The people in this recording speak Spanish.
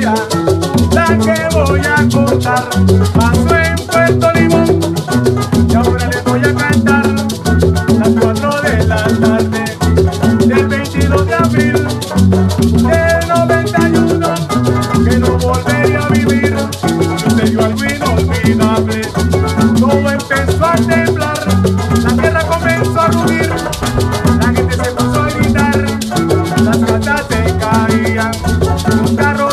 historia, la que voy a contar, pasó en Puerto Limón y ahora les voy a cantar. Las 4 de la tarde del 22 de abril del 91, que no volvería a vivir, sucedió algo inolvidable. Todo empezó a temblar, la tierra comenzó a rugir, la gente se puso a gritar, las casas se caían, los carros